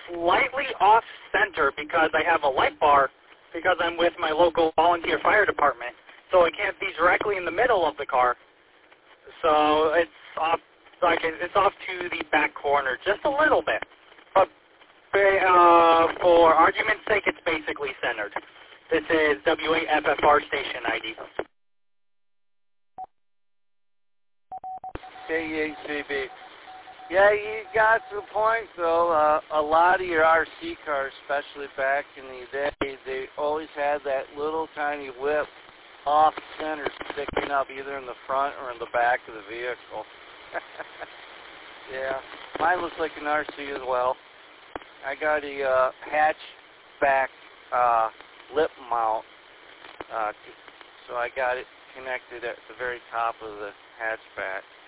slightly off center because I have a light bar because I'm with my local volunteer fire department. So it can't be directly in the middle of the car. So it's off, it's off to the back corner just a little bit. But for argument's sake, it's basically centered. This is WAFFR station ID. KEACB. Yeah, you got to the point, though. A lot of your RC cars, especially back in the day, they always had that little tiny whip off center sticking up either in the front or in the back of the vehicle. Yeah, mine looks like an RC as well. I got a hatchback lip mount, so I got it connected at the very top of the hatchback.